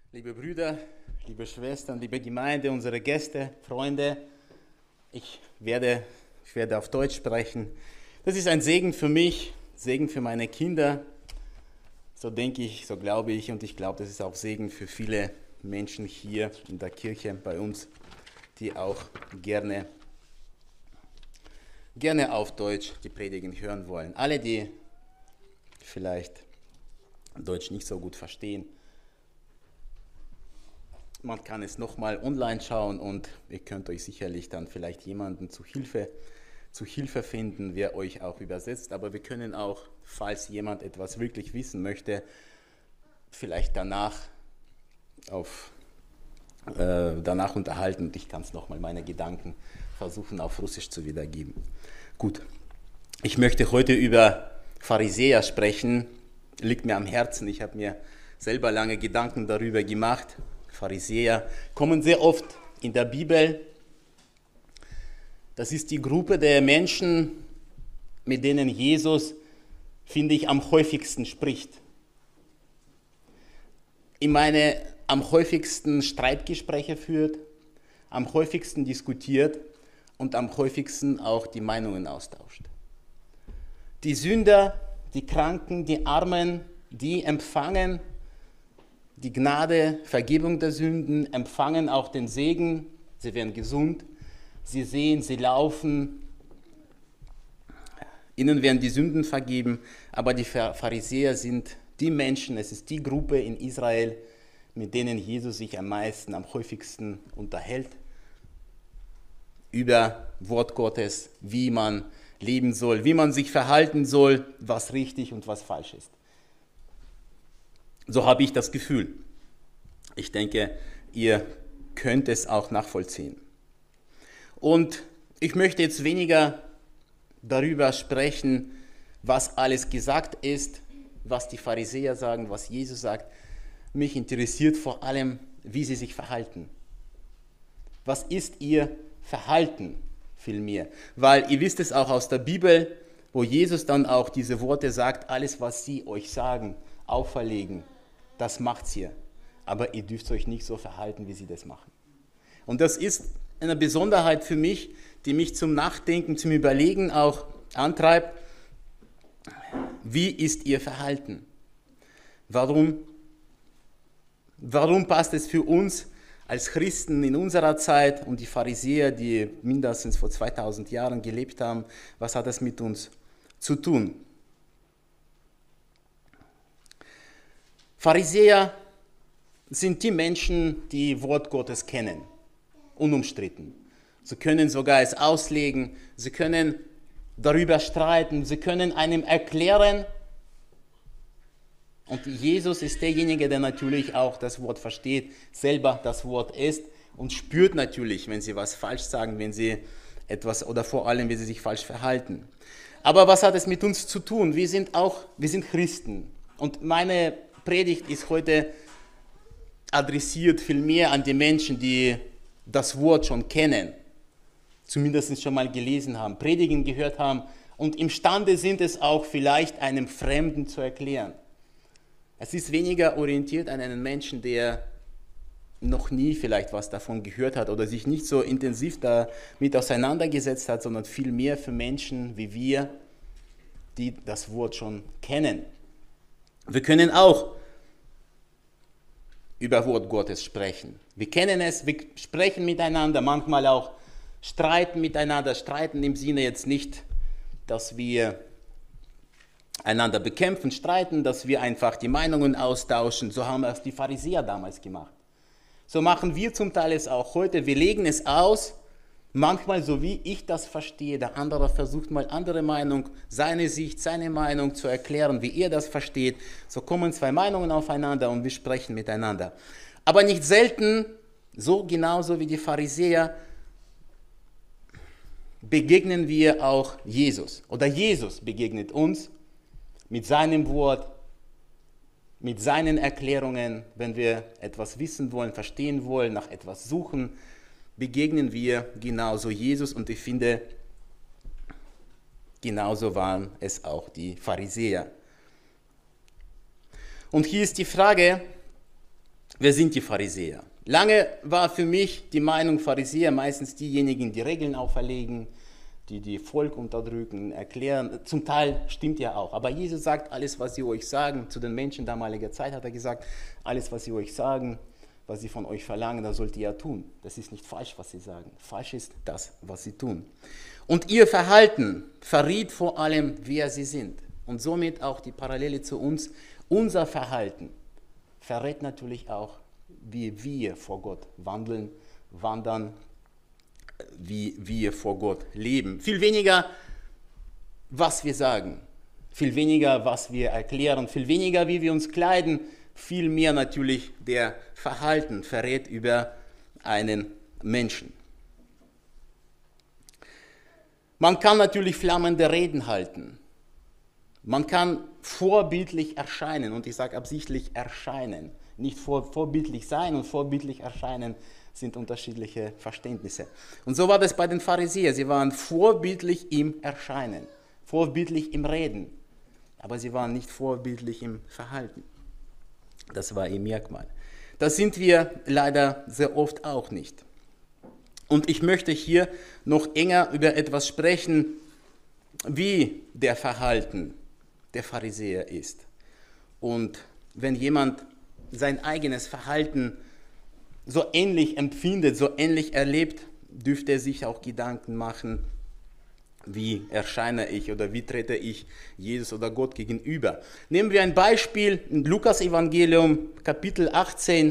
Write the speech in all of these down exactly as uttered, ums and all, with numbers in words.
Liebe Brüder, liebe Schwestern, liebe Gemeinde, unsere Gäste, Freunde, ich werde, ich werde auf Deutsch sprechen. Das ist ein Segen für mich, Segen für meine Kinder. So denke ich, so glaube ich und ich glaube, das ist auch Segen für viele Menschen hier in der Kirche bei uns, die auch gerne, gerne auf Deutsch die Predigen hören wollen. Alle, die vielleicht Deutsch nicht so gut verstehen, man kann es nochmal online schauen und ihr könnt euch sicherlich dann vielleicht jemanden zu Hilfe, zu Hilfe finden, der euch auch übersetzt. Aber wir können auch, falls jemand etwas wirklich wissen möchte, vielleicht danach, auf, äh, danach unterhalten und ich kann es nochmal meine Gedanken versuchen auf Russisch zu wiedergeben. Gut, ich möchte heute über Pharisäer sprechen, liegt mir am Herzen. Ich habe mir selber lange Gedanken darüber gemacht. Pharisäer kommen sehr oft in der Bibel. Das ist die Gruppe der Menschen, mit denen Jesus, finde ich, am häufigsten spricht. Ich meine, am häufigsten Streitgespräche führt, am häufigsten diskutiert und am häufigsten auch die Meinungen austauscht. Die Sünder, die Kranken, die Armen, die empfangen die Gnade, Vergebung der Sünden, empfangen auch den Segen, sie werden gesund, sie sehen, sie laufen, ihnen werden die Sünden vergeben, aber die Pharisäer sind die Menschen, es ist die Gruppe in Israel, mit denen Jesus sich am meisten, am häufigsten unterhält, über Wort Gottes, wie man leben soll, wie man sich verhalten soll, was richtig und was falsch ist. So habe ich das Gefühl. Ich denke, ihr könnt es auch nachvollziehen. Und ich möchte jetzt weniger darüber sprechen, was alles gesagt ist, was die Pharisäer sagen, was Jesus sagt. Mich interessiert vor allem, wie sie sich verhalten. Was ist ihr Verhalten vielmehr? Weil ihr wisst es auch aus der Bibel, wo Jesus dann auch diese Worte sagt, alles, was sie euch sagen, auferlegen, das macht's hier. Aber ihr dürft euch nicht so verhalten, wie sie das machen. Und das ist eine Besonderheit für mich, die mich zum Nachdenken, zum Überlegen auch antreibt. Wie ist ihr Verhalten? Warum, warum passt es für uns als Christen in unserer Zeit und die Pharisäer, die mindestens vor zweitausend Jahren gelebt haben, was hat das mit uns zu tun? Pharisäer sind die Menschen, die Wort Gottes kennen, unumstritten. Sie können sogar es auslegen, sie können darüber streiten, sie können einem erklären. Und Jesus ist derjenige, der natürlich auch das Wort versteht, selber das Wort ist und spürt natürlich, wenn sie was falsch sagen, wenn sie etwas oder vor allem, wenn sie sich falsch verhalten. Aber was hat es mit uns zu tun? Wir sind auch, wir sind Christen. Und meine Predigt ist heute adressiert vielmehr an die Menschen, die das Wort schon kennen, zumindest schon mal gelesen haben, Predigen gehört haben und imstande sind es auch vielleicht einem Fremden zu erklären. Es ist weniger orientiert an einen Menschen, der noch nie vielleicht was davon gehört hat oder sich nicht so intensiv damit auseinandergesetzt hat, sondern vielmehr für Menschen wie wir, die das Wort schon kennen. Wir können auch über Wort Gottes sprechen. Wir kennen es, wir sprechen miteinander, manchmal auch streiten miteinander, streiten im Sinne jetzt nicht, dass wir einander bekämpfen, streiten, dass wir einfach die Meinungen austauschen. So haben es die Pharisäer damals gemacht. So machen wir zum Teil es auch heute. Wir legen es aus, manchmal so wie ich das verstehe. Der andere versucht mal andere Meinung, seine Sicht, seine Meinung zu erklären, wie er das versteht. So kommen zwei Meinungen aufeinander und wir sprechen miteinander. Aber nicht selten, so genauso wie die Pharisäer, begegnen wir auch Jesus. Oder Jesus begegnet uns mit seinem Wort, mit seinen Erklärungen, wenn wir etwas wissen wollen, verstehen wollen, nach etwas suchen, begegnen wir genauso Jesus und ich finde, genauso waren es auch die Pharisäer. Und hier ist die Frage, Wer sind die Pharisäer? Lange war für mich die Meinung, Pharisäer meistens diejenigen, die Regeln auferlegen, die die Volk unterdrücken, erklären. Zum Teil stimmt ja auch. Aber Jesus sagt, alles, was sie euch sagen, zu den Menschen damaliger Zeit hat er gesagt, alles, was sie euch sagen, was sie von euch verlangen, das sollt ihr ja tun. Das ist nicht falsch, was sie sagen. Falsch ist das, was sie tun. Und ihr Verhalten verriet vor allem, wer sie sind. Und somit auch die Parallele zu uns. Unser Verhalten verrät natürlich auch, wie wir vor Gott wandeln, wandern, wie wir vor Gott leben. Viel weniger, was wir sagen, viel weniger, was wir erklären, viel weniger, wie wir uns kleiden, viel mehr natürlich der Verhalten verrät über einen Menschen. Man kann natürlich flammende Reden halten. Man kann vorbildlich erscheinen, und ich sage absichtlich erscheinen. Nicht vor, vorbildlich sein und vorbildlich erscheinen sind unterschiedliche Verständnisse. Und so war das bei den Pharisäern. Sie waren vorbildlich im Erscheinen, vorbildlich im Reden, aber sie waren nicht vorbildlich im Verhalten. Das war ihr Merkmal. Das sind wir leider sehr oft auch nicht. Und ich möchte hier noch enger über etwas sprechen, wie der Verhalten der Pharisäer ist. Und wenn jemand sein eigenes Verhalten so ähnlich empfindet, so ähnlich erlebt, dürfte er sich auch Gedanken machen, wie erscheine ich oder wie trete ich Jesus oder Gott gegenüber. Nehmen wir ein Beispiel in Lukas Evangelium, Kapitel achtzehn.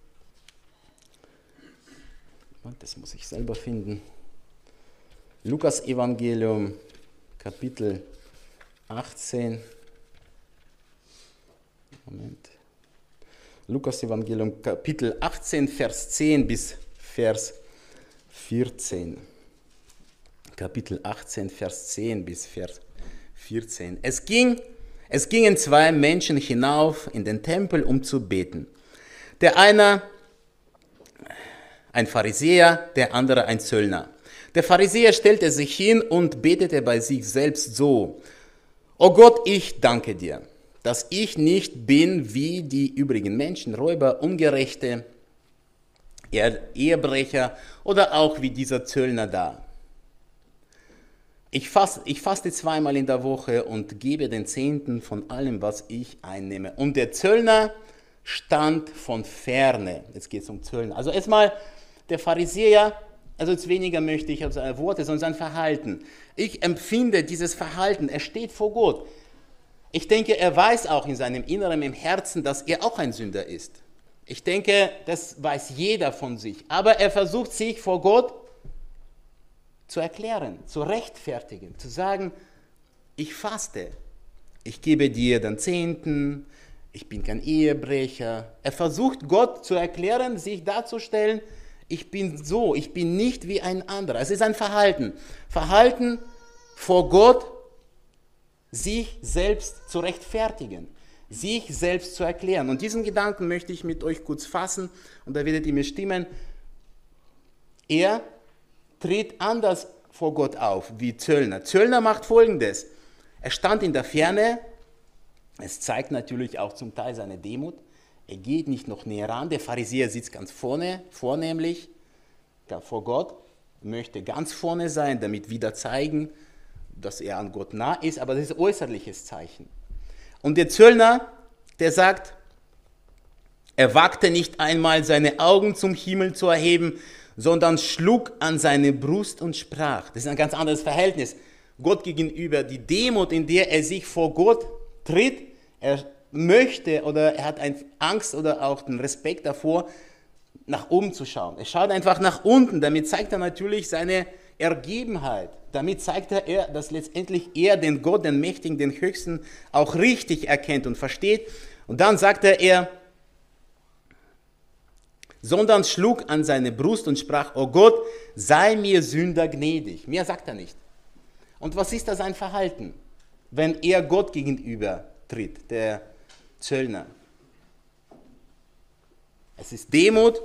Das muss ich selber finden. Lukas Evangelium, Kapitel achtzehn. Moment. Lukas Evangelium, Kapitel achtzehn, Vers zehn bis Vers vierzehn. Kapitel achtzehn, Vers zehn bis Vers vierzehn. Es ging, es gingen zwei Menschen hinauf in den Tempel, um zu beten. Der eine ein Pharisäer, der andere ein Zöllner. Der Pharisäer stellte sich hin und betete bei sich selbst so: O Gott, ich danke dir, dass ich nicht bin wie die übrigen Menschen, Räuber, Ungerechte, Ehebrecher oder auch wie dieser Zöllner da. Ich faste, ich faste zweimal in der Woche und gebe den Zehnten von allem, was ich einnehme. Und der Zöllner stand von ferne. Jetzt geht es um Zöllner. Also erstmal der Pharisäer, also jetzt weniger möchte ich auf seine Worte, sondern sein Verhalten. Ich empfinde dieses Verhalten, er steht vor Gott. Ich denke, er weiß auch in seinem Inneren, im Herzen, dass er auch ein Sünder ist. Ich denke, das weiß jeder von sich. Aber er versucht sich vor Gott zu erklären, zu rechtfertigen, zu sagen, ich faste, ich gebe dir den Zehnten, ich bin kein Ehebrecher. Er versucht Gott zu erklären, sich darzustellen, ich bin so, ich bin nicht wie ein anderer. Es ist ein Verhalten. Verhalten vor Gott, sich selbst zu rechtfertigen, sich selbst zu erklären. Und diesen Gedanken möchte ich mit euch kurz fassen und da werdet ihr mir stimmen. Er tritt anders vor Gott auf wie Zöllner. Zöllner macht Folgendes. Er stand in der Ferne. Es zeigt natürlich auch zum Teil seine Demut. Er geht nicht noch näher ran. Der Pharisäer sitzt ganz vorne, vornehmlich vor Gott, möchte ganz vorne sein, damit wieder zeigen, dass er an Gott nah ist. Aber das ist ein äußerliches Zeichen. Und der Zöllner, der sagt, er wagte nicht einmal seine Augen zum Himmel zu erheben, sondern schlug an seine Brust und sprach. Das ist ein ganz anderes Verhältnis Gott gegenüber. Die Demut, in der er sich vor Gott tritt, er möchte oder er hat Angst oder auch den Respekt davor, nach oben zu schauen. Er schaut einfach nach unten. Damit zeigt er natürlich seine Ergebenheit. Damit zeigt er, dass letztendlich er den Gott, den Mächtigen, den Höchsten auch richtig erkennt und versteht. Und dann sagt er, er sondern schlug an seine Brust und sprach, o Gott, sei mir Sünder gnädig. Mehr sagt er nicht. Und was ist da sein Verhalten, wenn er Gott gegenüber tritt, der Zöllner? Es ist Demut,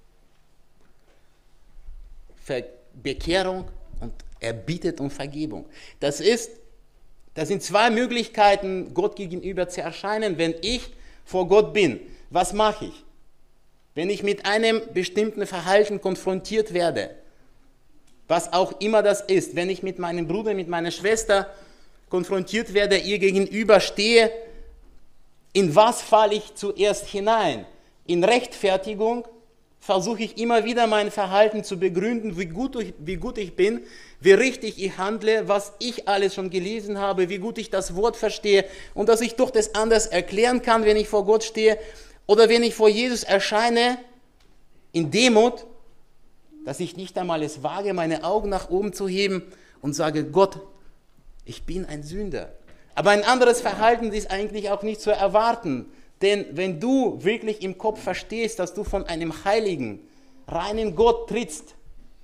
Bekehrung und er bittet um Vergebung. Das ist, das sind zwei Möglichkeiten, Gott gegenüber zu erscheinen. Wenn ich vor Gott bin, was mache ich? wenn ich mit einem bestimmten Verhalten konfrontiert werde, was auch immer das ist, wenn ich mit meinem Bruder, mit meiner Schwester konfrontiert werde, ihr gegenüber stehe, in was falle ich zuerst hinein? In Rechtfertigung versuche ich immer wieder mein Verhalten zu begründen, wie gut, ich, wie gut ich bin, wie richtig ich handle, was ich alles schon gelesen habe, wie gut ich das Wort verstehe und dass ich doch das anders erklären kann, wenn ich vor Gott stehe oder wenn ich vor Jesus erscheine, in Demut, dass ich nicht einmal es wage, meine Augen nach oben zu heben und sage, Gott, ich bin ein Sünder. Aber ein anderes Verhalten ist eigentlich auch nicht zu erwarten. Denn wenn du wirklich im Kopf verstehst, dass du von einem heiligen, reinen Gott trittst,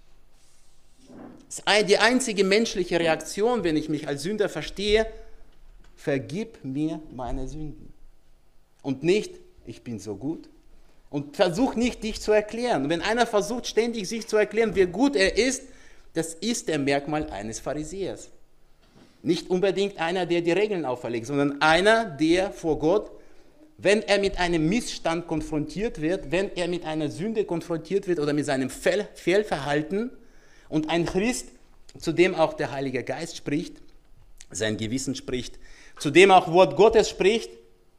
ist die einzige menschliche Reaktion, wenn ich mich als Sünder verstehe, vergib mir meine Sünden. Und nicht, ich bin so gut. Und versuch nicht, dich zu erklären. Wenn einer versucht, ständig sich zu erklären, wie gut er ist, das ist der Merkmal eines Pharisäers. Nicht unbedingt einer, der die Regeln auferlegt, sondern einer, der vor Gott, wenn er mit einem Missstand konfrontiert wird, wenn er mit einer Sünde konfrontiert wird oder mit seinem Fehl- Fehlverhalten und ein Christ, zu dem auch der Heilige Geist spricht, sein Gewissen spricht, zu dem auch Wort Gottes spricht,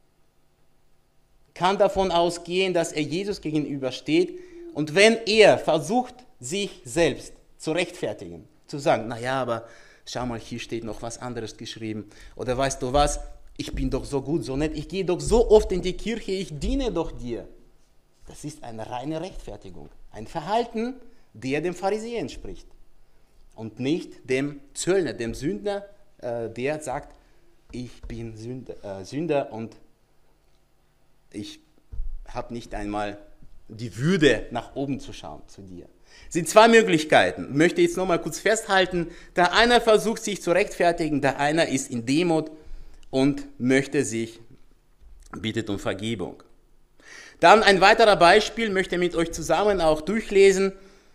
kann davon ausgehen, dass er Jesus gegenübersteht und wenn er versucht, sich selbst zu rechtfertigen, zu sagen, naja, aber schau mal, hier steht noch was anderes geschrieben oder weißt du was, ich bin doch so gut, so nett, ich gehe doch so oft in die Kirche, ich diene doch dir. Das ist eine reine Rechtfertigung, ein Verhalten, der dem Pharisäer entspricht und nicht dem Zöllner, dem Sünder, äh, der sagt, ich bin Sünder, äh, Sünder und ich habe nicht einmal die Würde, nach oben zu schauen zu dir. Es sind zwei Möglichkeiten. Ich möchte jetzt nochmal kurz festhalten. Der eine versucht sich zu rechtfertigen, der eine ist in Demut und möchte sich, bittet um Vergebung. Dann ein weiterer Beispiel, möchte mit euch zusammen auch durchlesen.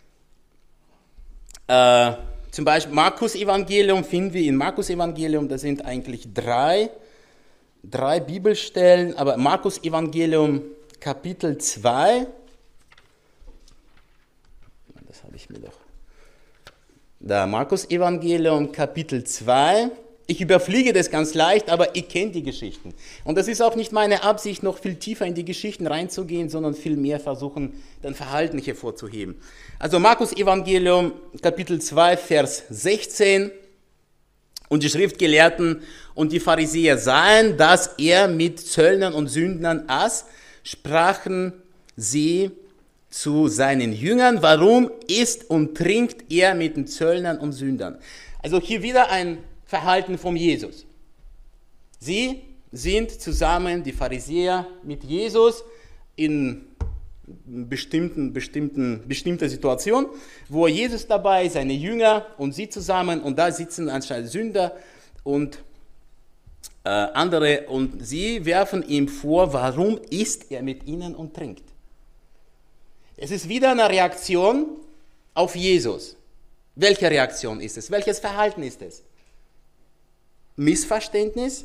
Äh, zum Beispiel Markus Evangelium finden wir in Markus Evangelium, das sind eigentlich drei, drei Bibelstellen, aber Markus Evangelium Kapitel zwei, das habe ich mir doch, da Markus Evangelium Kapitel zwei, ich überfliege das ganz leicht, aber ich kenne die Geschichten. Und das ist auch nicht meine Absicht, noch viel tiefer in die Geschichten reinzugehen, sondern vielmehr versuchen, dann Verhalten hervorzuheben. Also Markus Evangelium Kapitel zwei, Vers sechzehn. Und die Schriftgelehrten und die Pharisäer sahen, dass er mit Zöllnern und Sündern aß, sprachen sie zu seinen Jüngern, warum isst und trinkt er mit den Zöllnern und Sündern? Also hier wieder ein Verhalten von Jesus. Sie sind zusammen, die Pharisäer, mit Jesus in bestimmten, bestimmten, bestimmter Situation, wo Jesus dabei, seine Jünger und sie zusammen und da sitzen anscheinend Sünder und äh, andere und sie werfen ihm vor, warum isst er mit ihnen und trinkt. Es ist wieder eine Reaktion auf Jesus. Welche Reaktion ist es? Welches Verhalten ist es? Missverständnis?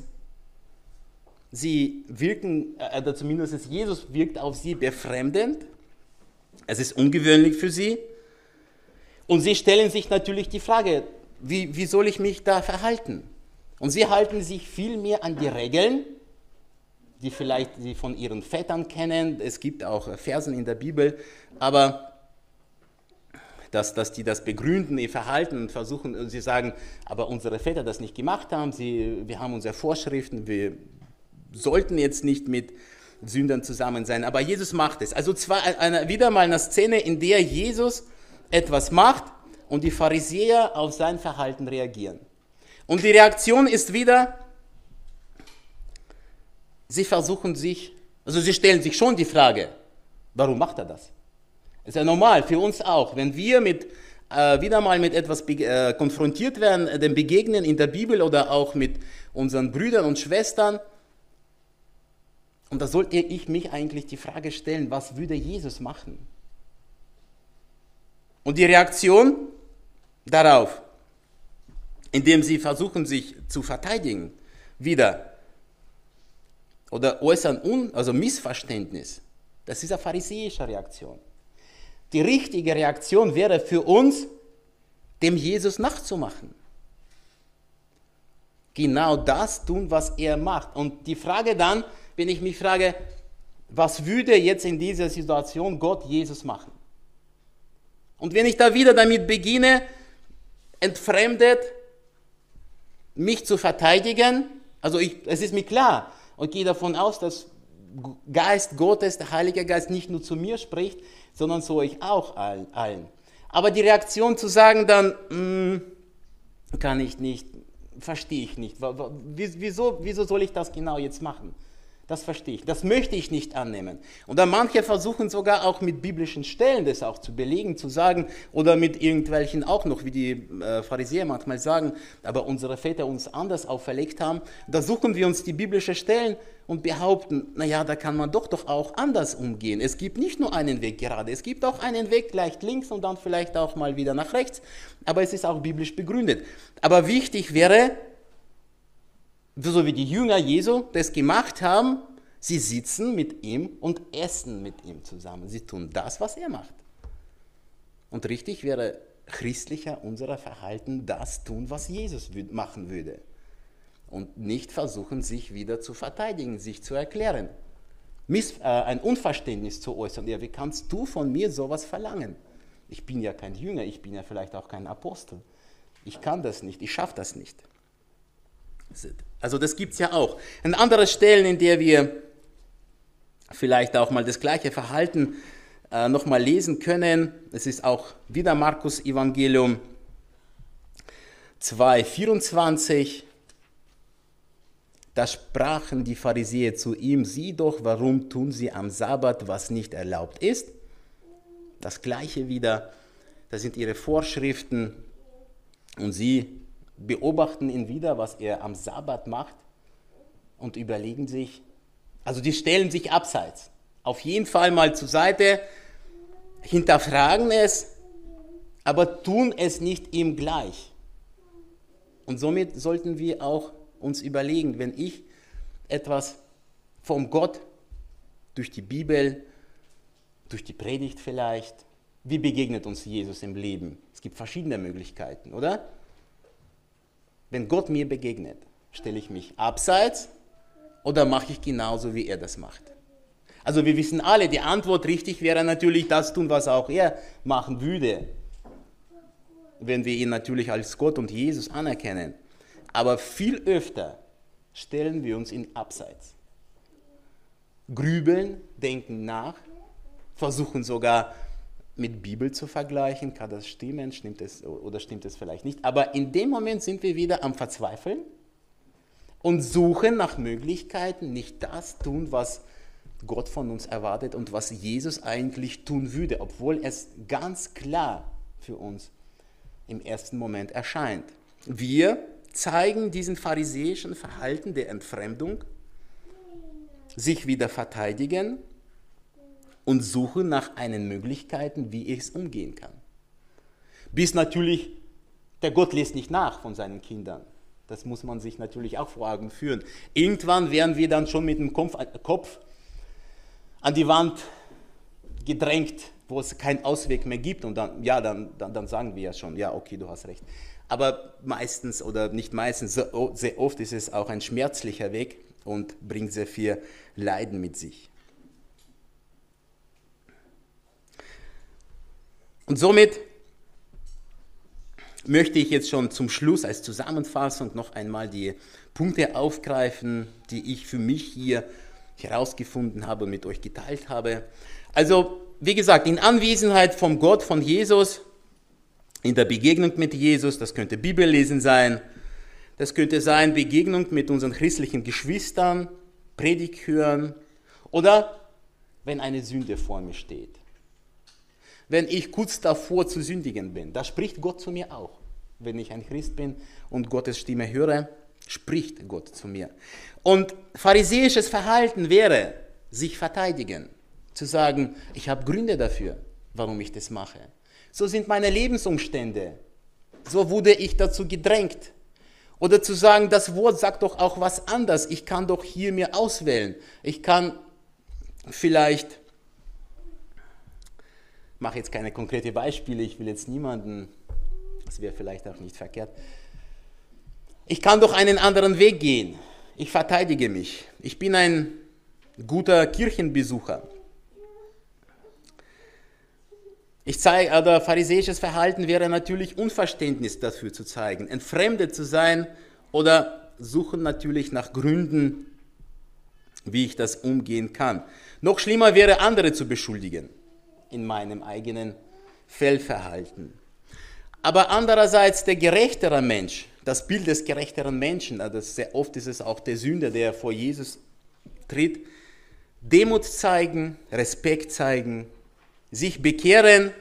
Sie wirken, oder zumindest Jesus wirkt auf sie befremdend. Es ist ungewöhnlich für sie. Und sie stellen sich natürlich die Frage, wie, wie soll ich mich da verhalten? Und sie halten sich viel mehr an die Regeln, die vielleicht sie von ihren Vätern kennen. Es gibt auch Versen in der Bibel, aber dass, dass die das begründen, ihr Verhalten und versuchen, und sie sagen, aber unsere Väter das nicht gemacht haben, sie, wir haben unsere Vorschriften, wir sollten jetzt nicht mit Sündern zusammen sein, aber Jesus macht es. Also zwar eine, wieder mal eine Szene, in der Jesus etwas macht und die Pharisäer auf sein Verhalten reagieren. Und die Reaktion ist wieder, sie versuchen sich, also sie stellen sich schon die Frage, warum macht er das? Ist ja normal, für uns auch. Wenn wir mit, äh, wieder mal mit etwas be- äh, konfrontiert werden, äh, dem begegnen in der Bibel oder auch mit unseren Brüdern und Schwestern, und da sollte ich mich eigentlich die Frage stellen, was würde Jesus machen? Und die Reaktion darauf, indem sie versuchen, sich zu verteidigen, wieder, oder äußern Un- also Missverständnis, Das ist eine pharisäische Reaktion. Die richtige Reaktion wäre für uns, dem Jesus nachzumachen. Genau das tun, was er macht. Und die Frage dann, wenn ich mich frage, was würde jetzt in dieser Situation Gott Jesus machen? Und wenn ich da wieder damit beginne, entfremdet, mich zu verteidigen, also ich, es ist mir klar und gehe davon aus, dass Geist Gottes, der Heilige Geist, nicht nur zu mir spricht, sondern zu euch auch allen. Aber die Reaktion zu sagen dann, mh, kann ich nicht, verstehe ich nicht. Wieso, wieso soll ich das genau jetzt machen? Das verstehe ich. Das möchte ich nicht annehmen. Und dann manche versuchen sogar auch mit biblischen Stellen das auch zu belegen, zu sagen, oder mit irgendwelchen auch noch, wie die äh, Pharisäer manchmal sagen, aber unsere Väter uns anders auferlegt haben. Da suchen wir uns die biblischen Stellen und behaupten, naja, da kann man doch doch auch anders umgehen. Es gibt nicht nur einen Weg gerade, es gibt auch einen Weg leicht links und dann vielleicht auch mal wieder nach rechts, aber es ist auch biblisch begründet. Aber wichtig wäre, so wie die Jünger Jesu das gemacht haben, sie sitzen mit ihm und essen mit ihm zusammen. Sie tun das, was er macht. Und richtig wäre christlicher unser Verhalten, das tun, was Jesus machen würde. Und nicht versuchen, sich wieder zu verteidigen, sich zu erklären. Miss, äh, ein Unverständnis zu äußern. Ja, wie kannst du von mir sowas verlangen? Ich bin ja kein Jünger, ich bin ja vielleicht auch kein Apostel. Ich kann das nicht, ich schaffe das nicht. Also das gibt es ja auch. An anderen Stellen, in der wir vielleicht auch mal das gleiche Verhalten äh, nochmal lesen können, es ist auch wieder Markus Evangelium zwei vierundzwanzig, da sprachen die Pharisäer zu ihm, sieh doch, warum tun sie am Sabbat, was nicht erlaubt ist? Das gleiche wieder, das sind ihre Vorschriften und sie beobachten ihn wieder, was er am Sabbat macht und überlegen sich, also die stellen sich abseits, auf jeden Fall mal zur Seite, hinterfragen es, aber tun es nicht ihm gleich. Und somit sollten wir auch uns überlegen, wenn ich etwas vom Gott durch die Bibel, durch die Predigt vielleicht, wie begegnet uns Jesus im Leben? Es gibt verschiedene Möglichkeiten, oder? Wenn Gott mir begegnet, stelle ich mich abseits oder mache ich genauso, wie er das macht? Also wir wissen alle, die Antwort richtig wäre natürlich das tun, was auch er machen würde, wenn wir ihn natürlich als Gott und Jesus anerkennen. Aber viel öfter stellen wir uns in Abseits. Grübeln, denken nach, versuchen sogar mit Bibel zu vergleichen, kann das stimmen, stimmt es oder stimmt es vielleicht nicht. Aber in dem Moment sind wir wieder am Verzweifeln und suchen nach Möglichkeiten, nicht das tun, was Gott von uns erwartet und was Jesus eigentlich tun würde, obwohl es ganz klar für uns im ersten Moment erscheint. Wir zeigen diesen pharisäischen Verhalten der Entfremdung, sich wieder verteidigen und suchen nach einen Möglichkeiten, wie ich es umgehen kann. Bis natürlich, der Gott lässt nicht nach von seinen Kindern. Das muss man sich natürlich auch vor Augen führen. Irgendwann werden wir dann schon mit dem Kopf, Kopf an die Wand gedrängt, wo es keinen Ausweg mehr gibt. Und dann, ja, dann, dann, dann sagen wir ja schon, ja, okay, du hast recht. Aber meistens oder nicht meistens, sehr oft ist es auch ein schmerzlicher Weg und bringt sehr viel Leiden mit sich. Und somit möchte ich jetzt schon zum Schluss als Zusammenfassung noch einmal die Punkte aufgreifen, die ich für mich hier herausgefunden habe und mit euch geteilt habe. Also, wie gesagt, in Anwesenheit von Gott, von Jesus, in der Begegnung mit Jesus, das könnte Bibellesen sein, das könnte sein Begegnung mit unseren christlichen Geschwistern, Predigt hören oder wenn eine Sünde vor mir steht. Wenn ich kurz davor zu sündigen bin, da spricht Gott zu mir auch. Wenn ich ein Christ bin und Gottes Stimme höre, spricht Gott zu mir. Und pharisäisches Verhalten wäre, sich verteidigen, zu sagen, ich habe Gründe dafür, warum ich das mache. So sind meine Lebensumstände, so wurde ich dazu gedrängt. Oder zu sagen, das Wort sagt doch auch was anderes, ich kann doch hier mir auswählen. Ich kann vielleicht mache jetzt keine konkreten Beispiele, ich will jetzt niemanden, das wäre vielleicht auch nicht verkehrt. Ich kann doch einen anderen Weg gehen. Ich verteidige mich. Ich bin ein guter Kirchenbesucher. Ich zeige, oder pharisäisches Verhalten wäre natürlich Unverständnis dafür zu zeigen, entfremdet zu sein oder suchen natürlich nach Gründen, wie ich das umgehen kann. Noch schlimmer wäre, andere zu beschuldigen in meinem eigenen Fehlverhalten. Aber andererseits der gerechtere Mensch, das Bild des gerechteren Menschen, also sehr oft ist es auch der Sünder, der vor Jesus tritt, Demut zeigen, Respekt zeigen, sich bekehren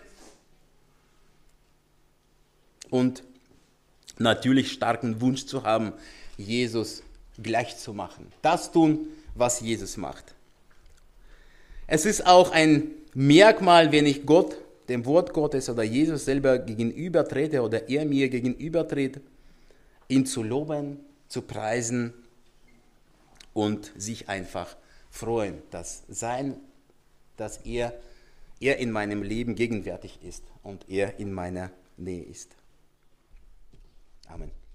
und natürlich starken Wunsch zu haben, Jesus gleich zu machen. Das tun, was Jesus macht. Es ist auch ein Merkmal, wenn ich Gott, dem Wort Gottes oder Jesus selber gegenübertrete oder er mir gegenübertritt, ihn zu loben, zu preisen und sich einfach freuen, dass sein, dass er, er in meinem Leben gegenwärtig ist und er in meiner Nähe ist. Amen.